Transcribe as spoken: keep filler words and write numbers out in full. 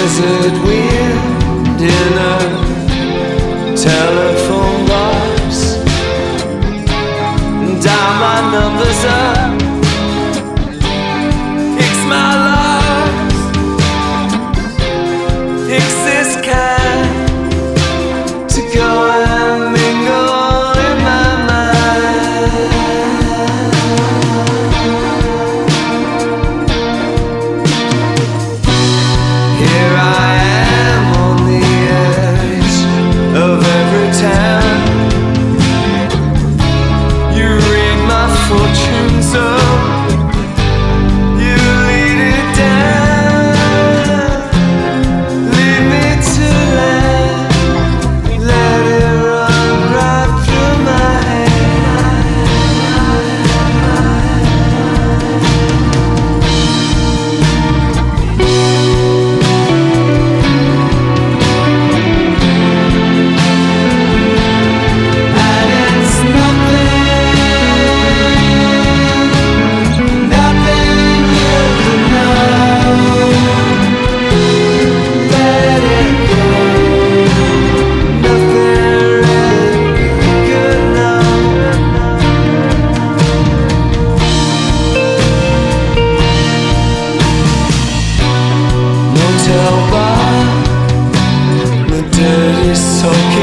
desert wind in a telephone box. Dial my numbers up, picks my locks, picks this kind to go and mingle in my mind. Here I am on the edge of every town. You read my fortunes up, you lead it down. Lead me to land, let it run right through my motel bar, the dirty soul.